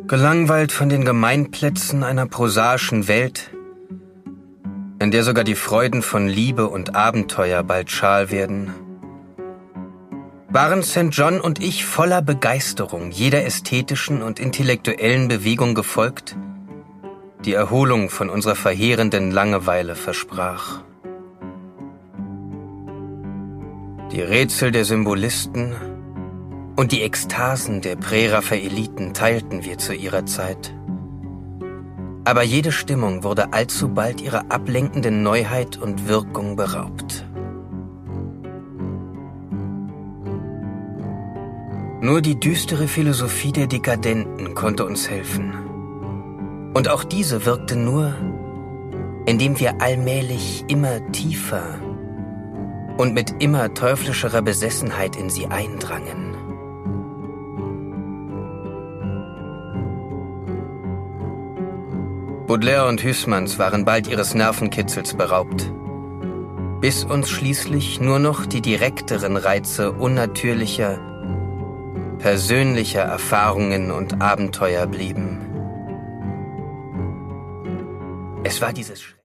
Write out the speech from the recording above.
Gelangweilt von den Gemeinplätzen einer prosaischen Welt, in der sogar die Freuden von Liebe und Abenteuer bald schal werden, waren St. John und ich voller Begeisterung jeder ästhetischen und intellektuellen Bewegung gefolgt, die Erholung von unserer verheerenden Langeweile versprach. Die Rätsel der Symbolisten und die Ekstasen der Präraphaeliten teilten wir zu ihrer Zeit. Aber jede Stimmung wurde allzu bald ihrer ablenkenden Neuheit und Wirkung beraubt. Nur die düstere Philosophie der Dekadenten konnte uns helfen. Und auch diese wirkte nur, indem wir allmählich immer tiefer und mit immer teuflischerer Besessenheit in sie eindrangen. Baudelaire und Huysmans waren bald ihres Nervenkitzels beraubt, bis uns schließlich nur noch die direkteren Reize unnatürlicher, persönlicher Erfahrungen und Abenteuer blieben. Es war dieses